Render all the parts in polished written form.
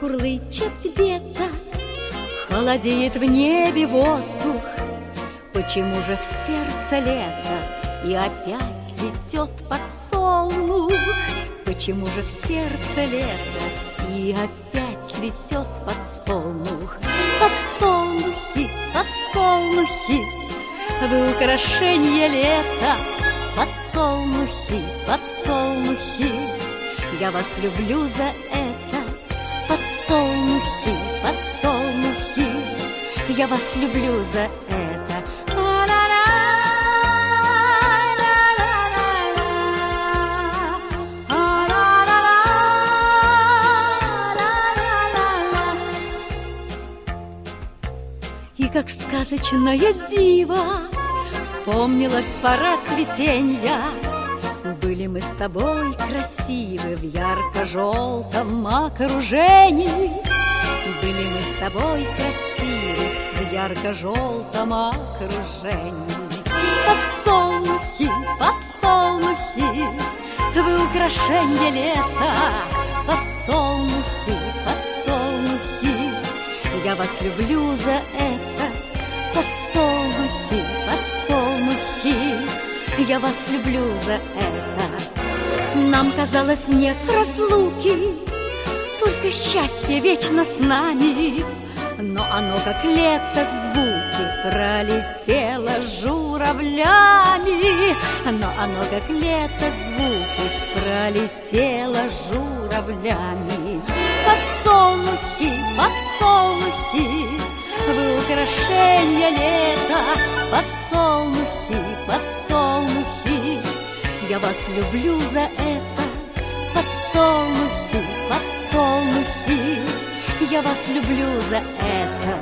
курлычет где-то, холодеет в небе воздух. Почему же в сердце лето и опять цветет подсолнух? Почему же в сердце лето и опять цветет подсолнух? Подсолнухи, подсолнухи, вы украшенье лета. Подсолнухи, подсолнухи, я вас люблю за это. Подсолнухи, подсолнухи, я вас люблю за это. И как сказочное диво вспомнилась пора цветенья. Были мы с тобой красивы в ярко-желтом окружении. Были мы с тобой красивы в ярко-желтом окружении. Подсолнухи, подсолнухи, вы украшенье лета. Подсолнухи, подсолнухи, я вас люблю за это. Подсолнухи, подсолнухи, я вас люблю за это. Нам казалось, нет разлуки, только счастье вечно с нами. Но оно, как лето, звуки пролетело журавлями. Но оно, как лето, звуки пролетело журавлями. Подсолнухи, подсолнухи, вы украшенье лета. Подсолнухи, подсолнухи, я вас люблю за это. Подсолнухи, подсолнухи, я вас люблю за это.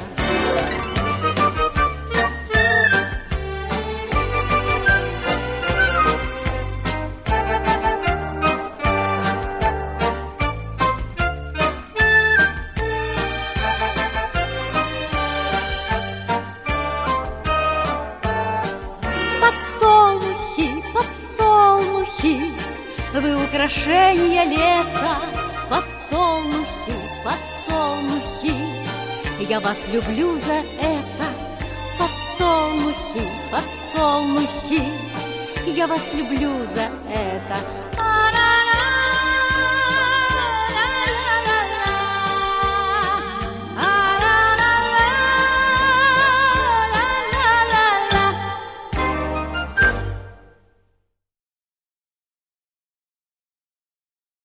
Подсолнухи, подсолнухи, вы украшенье лета. Подсолнухи, подсолнухи, я вас люблю за это. Подсолнухи, подсолнухи, я вас люблю за это.